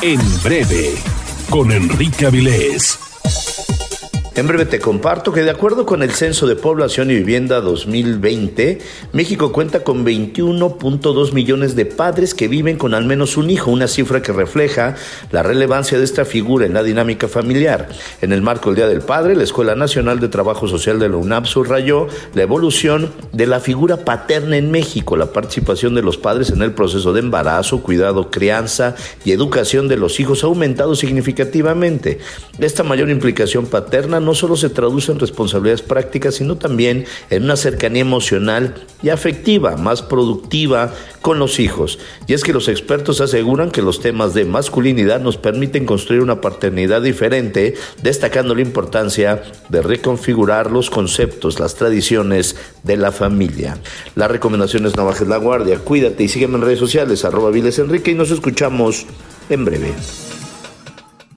En breve, con Enrique Avilés. En breve te comparto que de acuerdo con el Censo de Población y Vivienda 2020, México cuenta con 21.2 millones de padres que viven con al menos un hijo, una cifra que refleja la relevancia de esta figura en la dinámica familiar. En el marco del Día del Padre, la Escuela Nacional de Trabajo Social de la UNAM subrayó la evolución de la figura paterna en México, la participación de los padres en el proceso de embarazo, cuidado, crianza y educación de los hijos ha aumentado significativamente. Esta mayor implicación paterna no solo se traduce en responsabilidades prácticas, sino también en una cercanía emocional y afectiva, más productiva con los hijos. Y es que los expertos aseguran que los temas de masculinidad nos permiten construir una paternidad diferente, destacando la importancia de reconfigurar los conceptos, las tradiciones de la familia. La recomendación es no bajes la guardia, cuídate y sígueme en redes sociales, @vilesenrique, y nos escuchamos en breve.